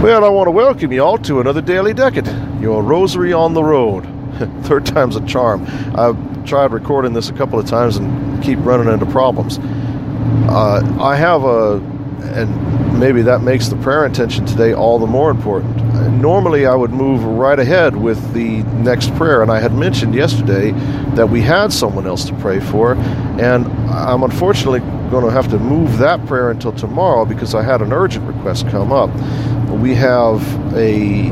Well, I want to welcome you all to another Daily Decade, your rosary on the road. Third time's a charm. I've tried recording this a couple of times and keep running into problems. I have and maybe that makes the prayer intention today all the more important. Normally I would move right ahead with the next prayer, and I had mentioned yesterday that we had someone else to pray for, and I'm unfortunately going to have to move that prayer until tomorrow because I had an urgent request come up. We have a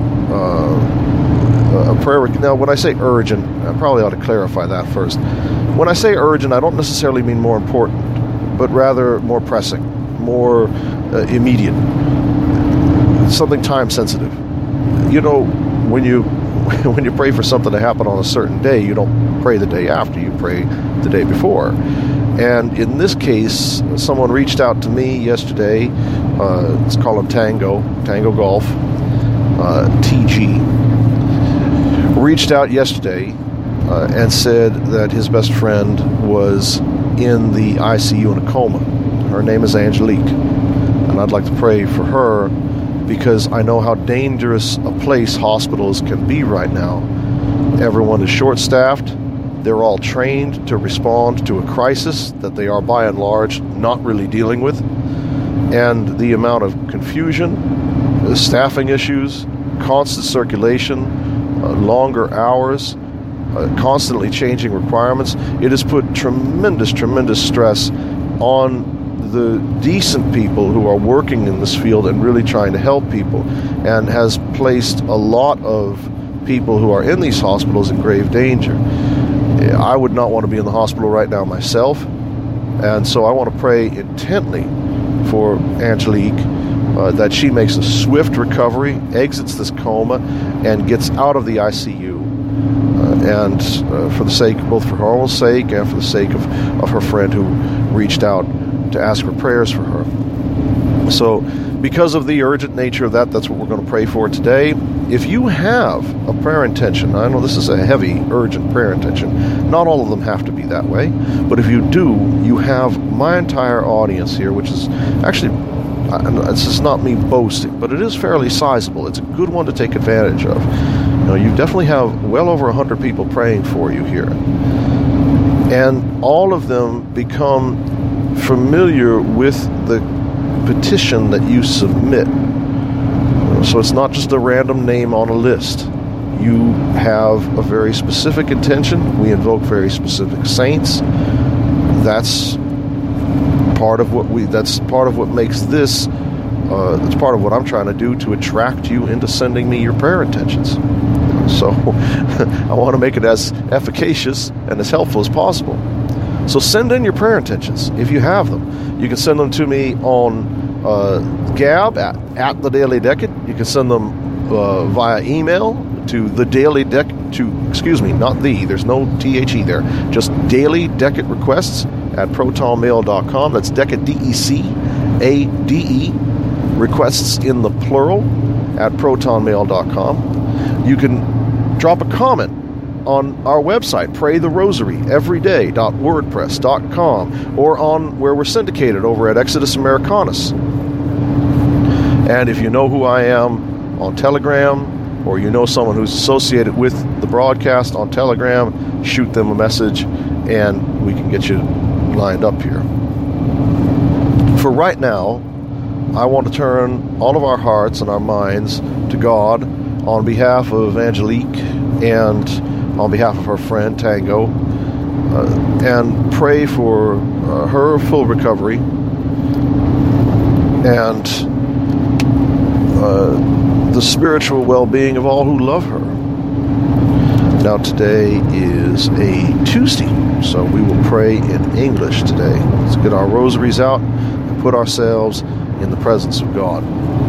prayer. Now, when I say urgent, I probably ought to clarify that first. When I say urgent, I don't necessarily mean more important, but rather more pressing, more immediate, something time sensitive. You know, when you pray for something to happen on a certain day, you don't pray the day after, you pray the day before. And in this case, someone reached out to me yesterday. Let's call him Tango Golf, TG. Reached out yesterday and said that his best friend was in the ICU in a coma. Her name is Angelique, and I'd like to pray for her because I know how dangerous a place hospitals can be right now. Everyone is short-staffed. They're all trained to respond to a crisis that they are, by and large, not really dealing with. And the amount of confusion, the staffing issues, constant circulation, longer hours, constantly changing requirements, it has put tremendous stress on the decent people who are working in this field and really trying to help people, and has placed a lot of people who are in these hospitals in grave danger. I would not want to be in the hospital right now myself, and so I want to pray intently for Angelique that she makes a swift recovery, exits this coma, and gets out of the ICU. And for the sake, both for her own sake and for the sake of her friend who reached out to ask for prayers for her. So because of the urgent nature of that, that's what we're going to pray for today. If you have a prayer intention, I know this is a heavy, urgent prayer intention. Not all of them have to be that way. But if you do, you have my entire audience here, which is actually, this is not me boasting, but it is fairly sizable. It's a good one to take advantage of. You know, you definitely have well over 100 people praying for you here. And all of them become familiar with the petition that you submit. So it's not just a random name on a list. You have a very specific intention. We invoke very specific saints. That's part of what makes this. It's part of what I'm trying to do to attract you into sending me your prayer intentions. So I want to make it as efficacious and as helpful as possible. So send in your prayer intentions if you have them. You can send them to me on Gab at the Daily Decade. You can send them via email to the Daily not the, there's no THE there, just Daily Decade Requests at protonmail.com. That's Decade, DECADE, requests in the plural at protonmail.com. You can drop a comment on our website, praytherosaryeveryday.wordpress.com, or on where we're syndicated over at Exodus Americanus. And if you know who I am on Telegram, or you know someone who's associated with the broadcast on Telegram, shoot them a message and we can get you lined up here. For right now, I want to turn all of our hearts and our minds to God on behalf of Angelique and on behalf of her friend Tango, and pray for her full recovery and the spiritual well-being of all who love her. Now today is a Tuesday, so we will pray in English today. Let's get our rosaries out and put ourselves in the presence of God.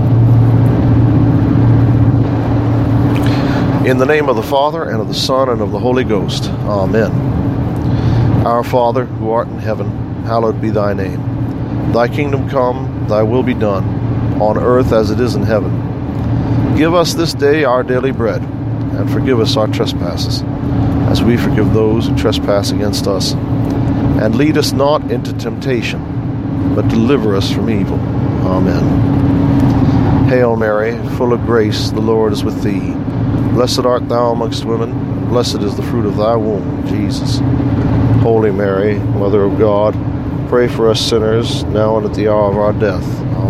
In the name of the Father, and of the Son, and of the Holy Ghost. Amen. Our Father, who art in heaven, hallowed be thy name. Thy kingdom come, thy will be done, on earth as it is in heaven. Give us this day our daily bread, and forgive us our trespasses, as we forgive those who trespass against us. And lead us not into temptation, but deliver us from evil. Amen. Hail Mary, full of grace, the Lord is with thee. Blessed art thou amongst women, and blessed is the fruit of thy womb, Jesus. Holy Mary, Mother of God, pray for us sinners, now and at the hour of our death.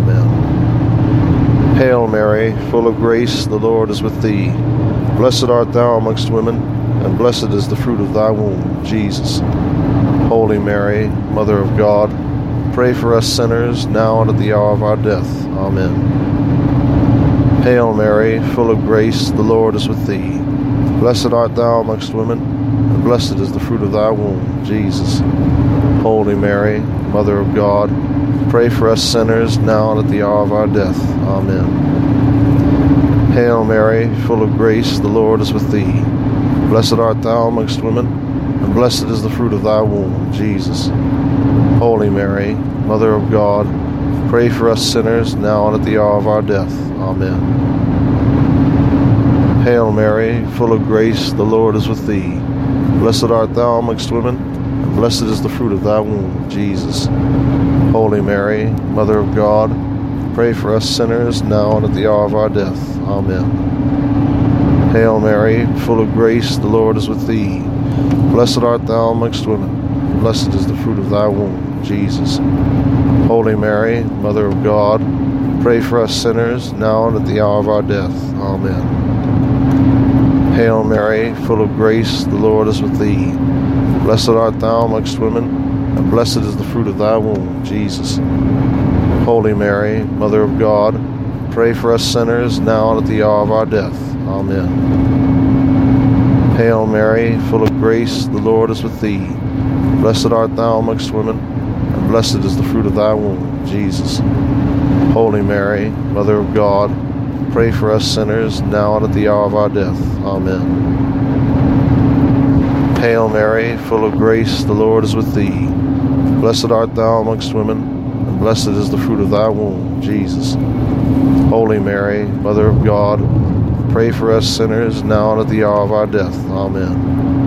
Amen. Hail Mary, full of grace, the Lord is with thee. Blessed art thou amongst women, and blessed is the fruit of thy womb, Jesus. Holy Mary, Mother of God, pray for us sinners, now and at the hour of our death. Amen. Hail Mary, full of grace, the Lord is with thee. Blessed art thou amongst women, and blessed is the fruit of thy womb, Jesus. Holy Mary, Mother of God, pray for us sinners, now and at the hour of our death. Amen. Hail Mary, full of grace, the Lord is with thee. Blessed art thou amongst women, and blessed is the fruit of thy womb, Jesus. Holy Mary, Mother of God, pray for us sinners, now and at the hour of our death. Amen. Hail Mary, full of grace, the Lord is with thee. Blessed art thou amongst women, and blessed is the fruit of thy womb, Jesus. Holy Mary, Mother of God, pray for us sinners, now and at the hour of our death. Amen. Hail Mary, full of grace, the Lord is with thee. Blessed art thou amongst women, and blessed is the fruit of thy womb, Jesus. Holy Mary, Mother of God, pray for us sinners, now and at the hour of our death. Amen. Hail Mary, full of grace, the Lord is with thee. Blessed art thou amongst women, and blessed is the fruit of thy womb, Jesus. Holy Mary, Mother of God, pray for us sinners, now and at the hour of our death. Amen. Hail Mary, full of grace, the Lord is with thee. Blessed art thou amongst women, and blessed is the fruit of thy womb, Jesus. Holy Mary, Mother of God, pray for us sinners, now and at the hour of our death. Amen. Hail Mary, full of grace, the Lord is with thee. Blessed art thou amongst women, and blessed is the fruit of thy womb, Jesus. Holy Mary, Mother of God, pray for us sinners, now and at the hour of our death. Amen.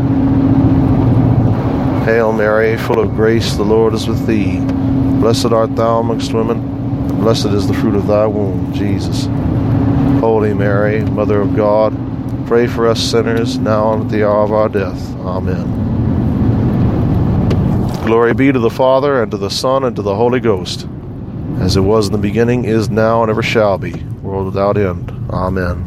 Hail Mary, full of grace, the Lord is with thee. Blessed art thou amongst women, and blessed is the fruit of thy womb, Jesus. Holy Mary, Mother of God, pray for us sinners, now and at the hour of our death. Amen. Glory be to the Father, and to the Son, and to the Holy Ghost, as it was in the beginning, is now, and ever shall be, world without end. Amen.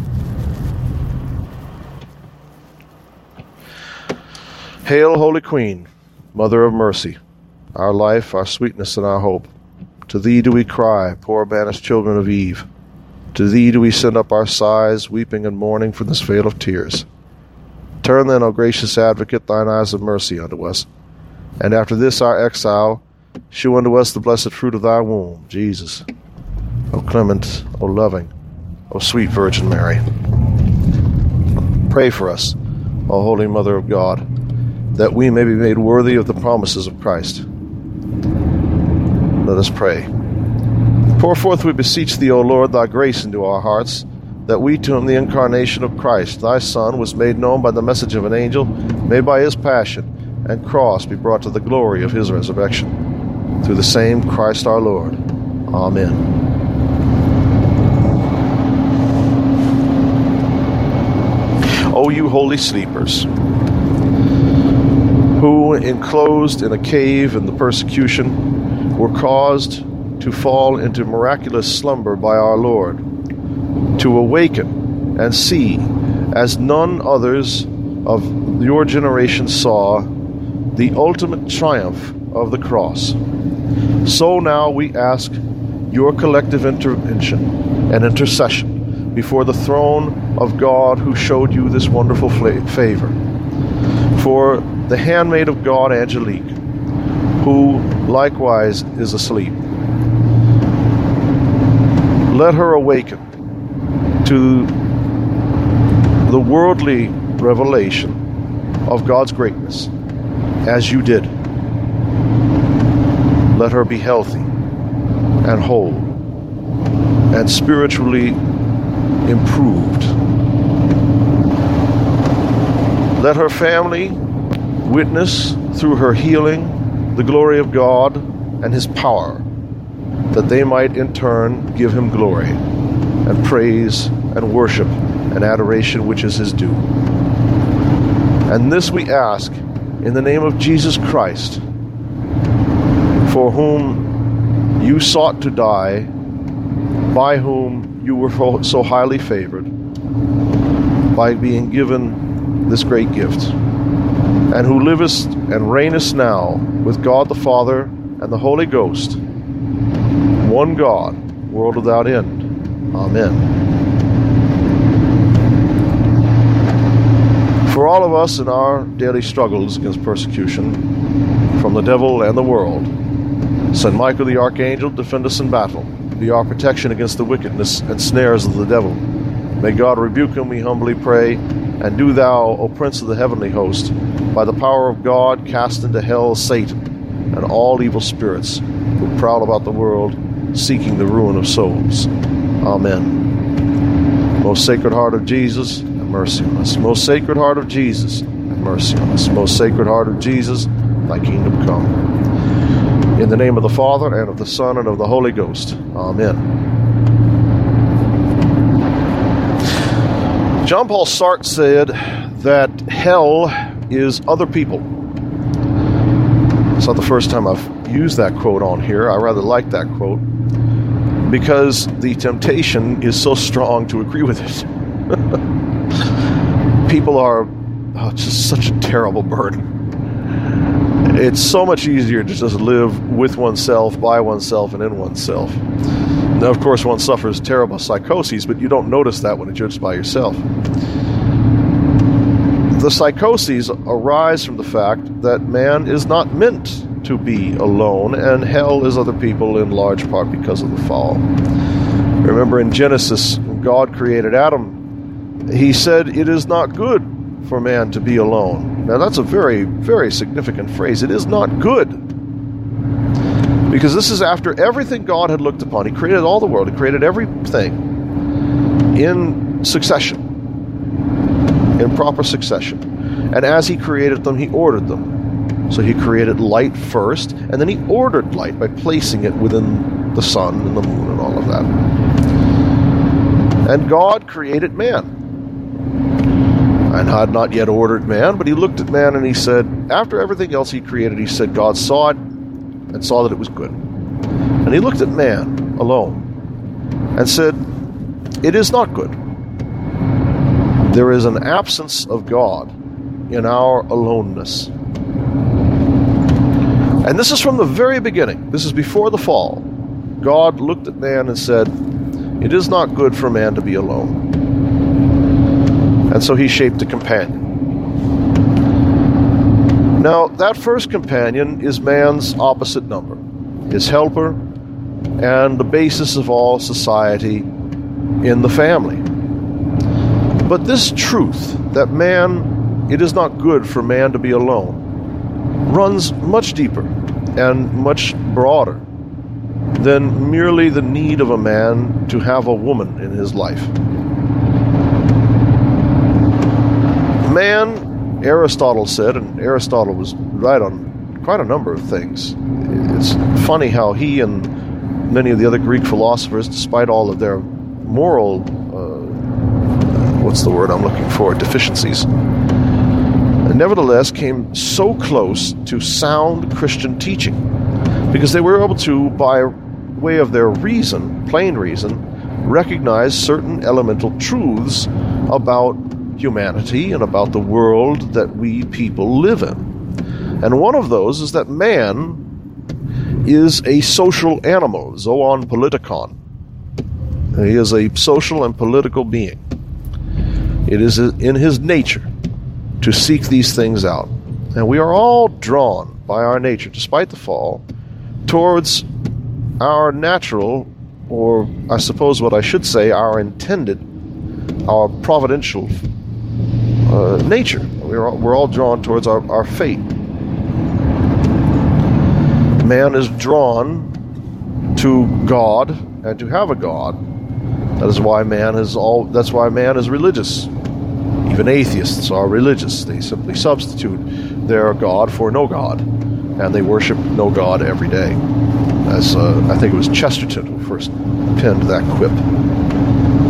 Hail, Holy Queen, Mother of Mercy, our life, our sweetness, and our hope. To thee do we cry, poor banished children of Eve. To thee do we send up our sighs, weeping and mourning from this vale of tears. Turn then, O gracious Advocate, thine eyes of mercy unto us, and after this our exile, shew unto us the blessed fruit of thy womb, Jesus. O clement, O loving, O sweet Virgin Mary. Pray for us, O Holy Mother of God, that we may be made worthy of the promises of Christ. Let us pray. Pour forth, we beseech thee, O Lord, thy grace into our hearts, that we, to whom the incarnation of Christ, thy Son, was made known by the message of an angel, may by his passion and cross be brought to the glory of his resurrection. Through the same Christ our Lord. Amen. O you holy sleepers, who, enclosed in a cave in the persecution, were caused to fall into miraculous slumber by our Lord, to awaken and see, as none others of your generation saw, the ultimate triumph of the cross. So now we ask your collective intervention and intercession before the throne of God, who showed you this wonderful favor. For the handmaid of God, Angelique, who likewise is asleep, let her awaken to the worldly revelation of God's greatness, as you did. Let her be healthy and whole and spiritually improved. Let her family witness through her healing the glory of God and his power, that they might in turn give him glory. and praise and worship and adoration which is his due. And this we ask in the name of Jesus Christ, for whom you sought to die, by whom you were so highly favored, by being given this great gift, and who livest and reignest now with God the Father and the Holy Ghost, one God, world without end. Amen. For all of us in our daily struggles against persecution from the devil and the world, Saint Michael the Archangel, defend us in battle, be our protection against the wickedness and snares of the devil. May God rebuke him, we humbly pray, and do thou, O Prince of the heavenly host, by the power of God, cast into hell Satan and all evil spirits who prowl about the world, seeking the ruin of souls. Amen. Most Sacred Heart of Jesus, have mercy on us. Most Sacred Heart of Jesus, have mercy on us. Most Sacred Heart of Jesus, thy kingdom come. In the name of the Father, and of the Son, and of the Holy Ghost. Amen. John Paul Sartre said that hell is other people. It's not the first time I've used that quote on here. I rather like that quote because the temptation is so strong to agree with it. People are just such a terrible burden. It's so much easier to just live with oneself, by oneself, and in oneself. Now, of course, one suffers terrible psychoses, but you don't notice that when you're just by yourself. The psychoses arise from the fact that man is not meant to be alone, and hell is other people in large part because of the fall. Remember in Genesis, when God created Adam, he said, "It is not good for man to be alone." Now that's a very, very significant phrase. It is not good. Because this is after everything God had looked upon. He created all the world. He created everything in succession, in proper succession. And as he created them, he ordered them. So he created light first, and then he ordered light by placing it within the sun and the moon and all of that. And God created man. And had not yet ordered man, but he looked at man and he said, after everything else he created, he said, God saw it and saw that it was good. And he looked at man alone and said, it is not good. There is an absence of God in our aloneness. And this is from the very beginning. This is before the fall. God looked at man and said, it is not good for man to be alone. And so he shaped a companion. Now, that first companion is man's opposite number, his helper, and the basis of all society in the family. But this truth that it is not good for man to be alone, runs much deeper and much broader than merely the need of a man to have a woman in his life. Man, Aristotle said, and Aristotle was right on quite a number of things. It's funny how he and many of the other Greek philosophers, despite all of their moral, deficiencies, nevertheless came so close to sound Christian teaching, because they were able to, by way of their reason, plain reason, recognize certain elemental truths about humanity and about the world that we people live in. And one of those is that man is a social animal, zoon politikon. He is a social and political being. It is in his nature to seek these things out. And we are all drawn by our nature, despite the fall, towards our natural, or I suppose what I should say, our intended, our providential nature. We're all drawn towards our fate. Man is drawn to God and to have a God. That's why man is religious. Even atheists are religious. They simply substitute their God for no God, and they worship no God every day. As I think it was Chesterton who first penned that quip.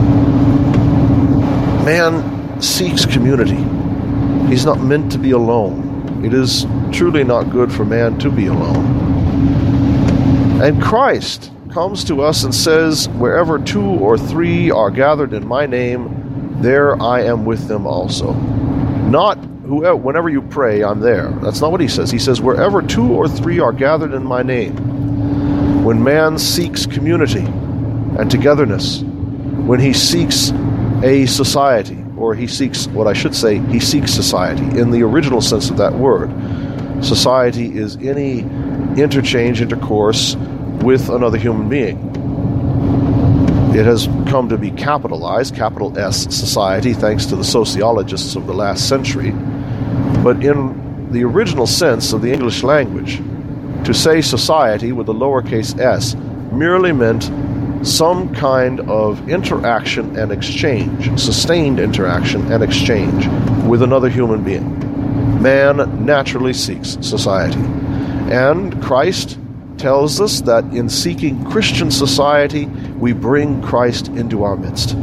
Man seeks community. He's not meant to be alone. It is truly not good for man to be alone. And Christ comes to us and says, wherever 2 or 3 are gathered in my name, there I am with them also. Not whenever you pray, I'm there. That's not what he says. He says, wherever 2 or 3 are gathered in my name. When man seeks community and togetherness, when he seeks a society, or he seeks, he seeks society in the original sense of that word. Society is any intercourse with another human being. It has come to be capitalized, capital S, society, thanks to the sociologists of the last century. But in the original sense of the English language, to say society with a lowercase s merely meant some kind of interaction and exchange, sustained interaction and exchange with another human being. Man naturally seeks society. And Christ tells us that in seeking Christian society, we bring Christ into our midst.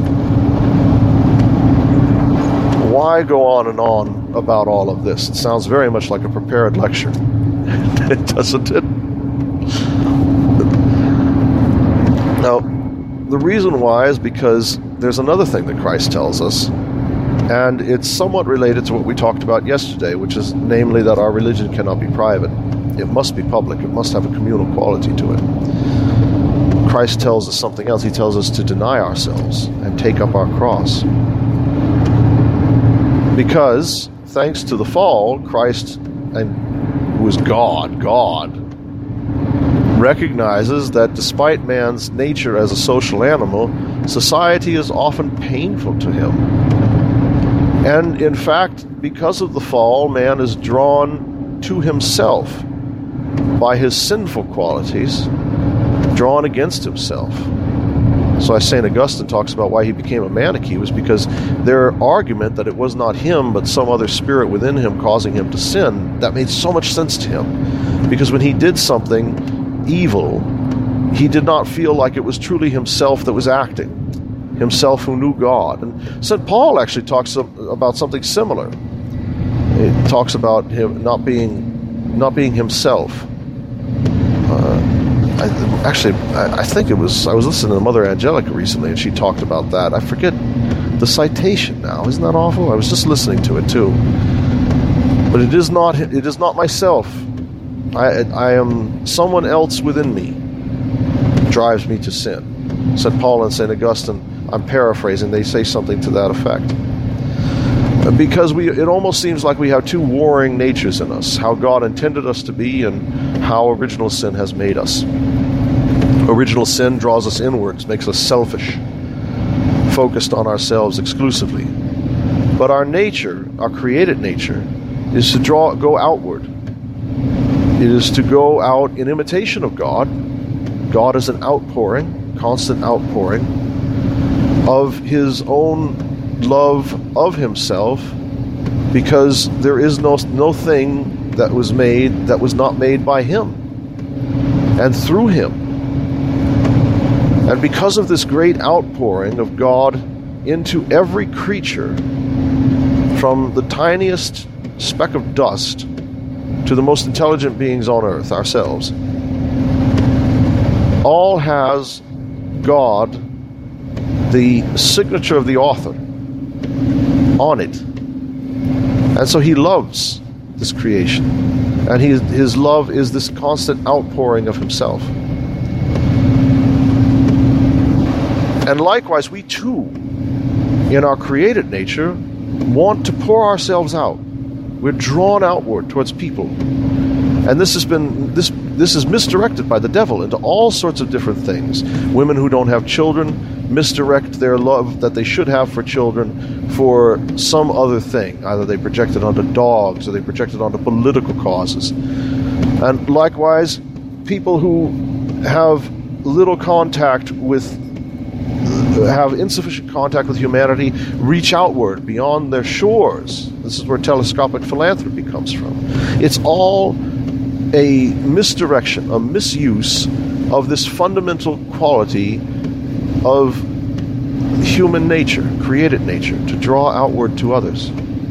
Why go on and on about all of this? It sounds very much like a prepared lecture. Doesn't it? Now, the reason why is because there's another thing that Christ tells us, and it's somewhat related to what we talked about yesterday, which is namely that our religion cannot be private. It must be public. It must have a communal quality to it. Christ tells us something else. He tells us to deny ourselves and take up our cross. Because, thanks to the fall, Christ, who is God, recognizes that despite man's nature as a social animal, society is often painful to him. And in fact, because of the fall, man is drawn to himself by his sinful qualities, drawn against himself. So as St. Augustine talks about why he became a Manichae, was because their argument that it was not him but some other spirit within him causing him to sin, that made so much sense to him. Because when he did something evil, he did not feel like it was truly himself that was acting, himself who knew God. And St. Paul actually talks about something similar. He talks about him not being himself. I think it was, I was listening to Mother Angelica recently, and she talked about that. I forget the citation now. Isn't that awful? I was just listening to it too. But it is not myself. I am someone else within me drives me to sin. St. Paul and St. Augustine, I'm paraphrasing, they say something to that effect. Because it almost seems like we have two warring natures in us, how God intended us to be and how original sin has made us. Original sin draws us inwards, makes us selfish, focused on ourselves exclusively. But our nature, our created nature, is to go outward. It is to go out in imitation of God. God is an outpouring, constant outpouring of his own love of himself, because there is no thing that was made that was not made by him and through him. And because of this great outpouring of God into every creature, from the tiniest speck of dust to the most intelligent beings on earth, ourselves, all has God, the signature of the author, on it. And so he loves this creation. And his love is this constant outpouring of himself. And likewise, we too, in our created nature, want to pour ourselves out. We're drawn outward towards people. And this is misdirected by the devil into all sorts of different things. Women who don't have children misdirect their love that they should have for children for some other thing. Either they project it onto dogs or they project it onto political causes. And likewise, people who have insufficient contact with humanity reach outward beyond their shores. This is where telescopic philanthropy comes from. It's all a misdirection, a misuse of this fundamental quality of human nature, created nature, to draw outward to others.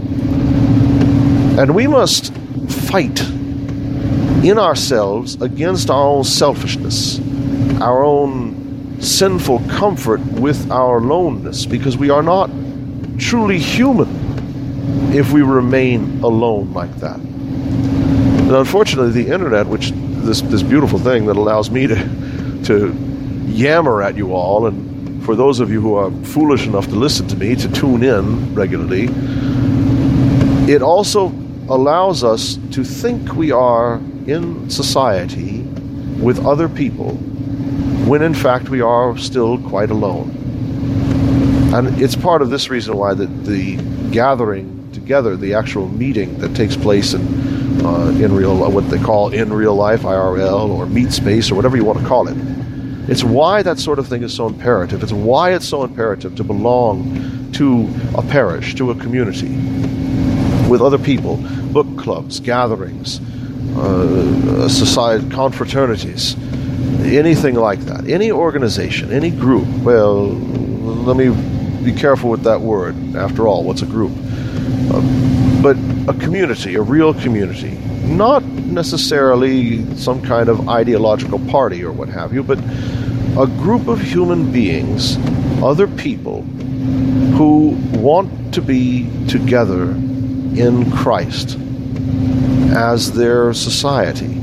And we must fight in ourselves against our own selfishness, our own sinful comfort with our aloneness, because we are not truly human if we remain alone like that. And unfortunately, the internet, which this beautiful thing that allows me to yammer at you all, and for those of you who are foolish enough to listen to me, to tune in regularly, it also allows us to think we are in society with other people when in fact we are still quite alone. And it's part of this reason why the gathering together, the actual meeting that takes place in real, what they call in real life, IRL, or meet space, or whatever you want to call it, it's why that sort of thing is so imperative. It's why it's so imperative to belong to a parish, to a community, with other people, book clubs, gatherings, society, confraternities, anything like that, any organization, any group. Well, let me be careful with that word. After all, what's a group? But a community, a real community, not necessarily some kind of ideological party or what have you, but a group of human beings, other people who want to be together in Christ as their society.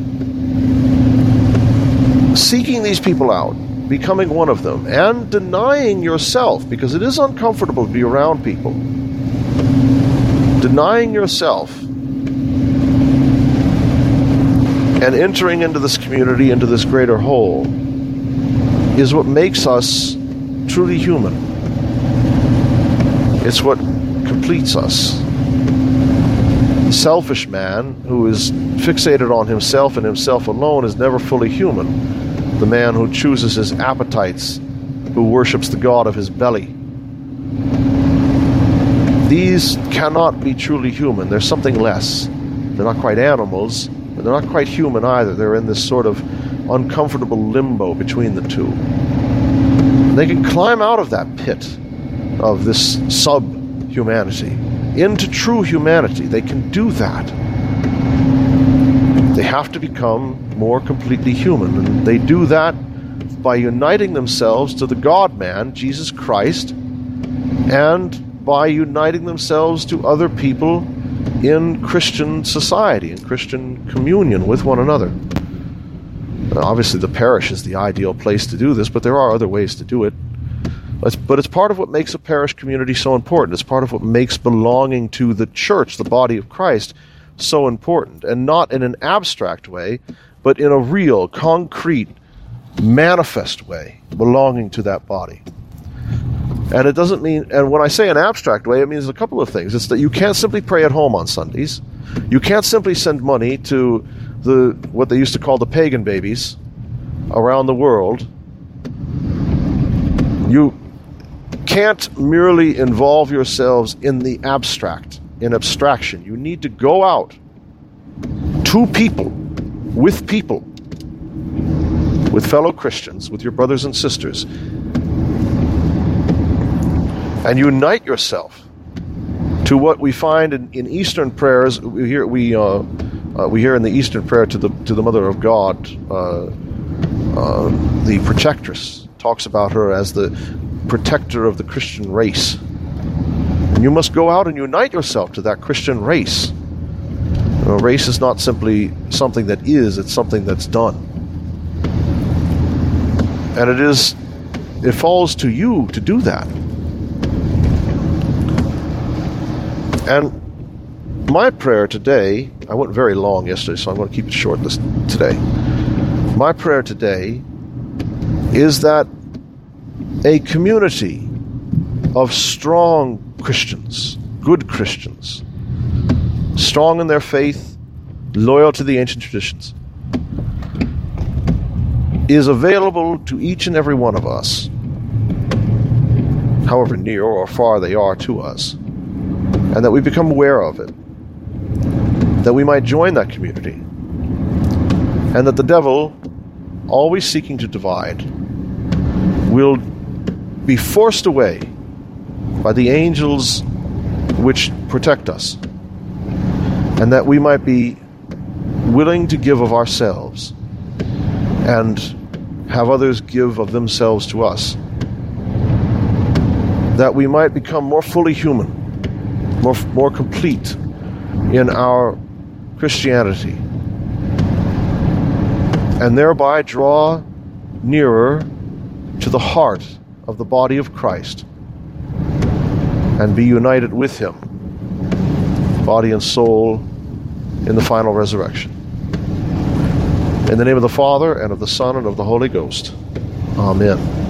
Seeking these people out, becoming one of them, and denying yourself, because it is uncomfortable to be around people. Denying yourself and entering into this community, into this greater whole, is what makes us truly human. It's what completes us. The selfish man who is fixated on himself and himself alone is never fully human. The man who chooses his appetites, who worships the god of his belly. These cannot be truly human. They're something less. They're not quite animals, but they're not quite human either. They're in this sort of uncomfortable limbo between the two. They can climb out of that pit of this sub-humanity into true humanity. They can do that. They have to become more completely human, and they do that by uniting themselves to the God-man, Jesus Christ, and by uniting themselves to other people in Christian society, in Christian communion with one another. Obviously, the parish is the ideal place to do this, but there are other ways to do it. But it's part of what makes a parish community so important. It's part of what makes belonging to the church, the body of Christ, so important. And not in an abstract way, but in a real, concrete, manifest way, belonging to that body. And it doesn't mean, and when I say an abstract way, it means a couple of things. It's that you can't simply pray at home on Sundays. You can't simply send money to what they used to call the pagan babies around the world. You can't merely involve yourselves in the abstract, in abstraction. You need to go out to people, with fellow Christians, with your brothers and sisters, and unite yourself to what we find in Eastern prayers. We hear in the Eastern prayer to the Mother of God, the protectress, talks about her as the protector of the Christian race. And you must go out and unite yourself to that Christian race. Race is not simply something that is, it's something that's done. And it falls to you to do that. And my prayer today, I went very long yesterday, so I'm going to keep it short today. My prayer today is that a community of strong Christians, good Christians, strong in their faith, loyal to the ancient traditions, is available to each and every one of us, however near or far they are to us, and that we become aware of it, that we might join that community, and that the devil, always seeking to divide, will be forced away by the angels which protect us, and that we might be willing to give of ourselves and have others give of themselves to us, that we might become more fully human, more complete in our Christianity, and thereby draw nearer to the heart of the body of Christ and be united with him, body and soul, in the final resurrection. In the name of the Father, and of the Son, and of the Holy Ghost. Amen.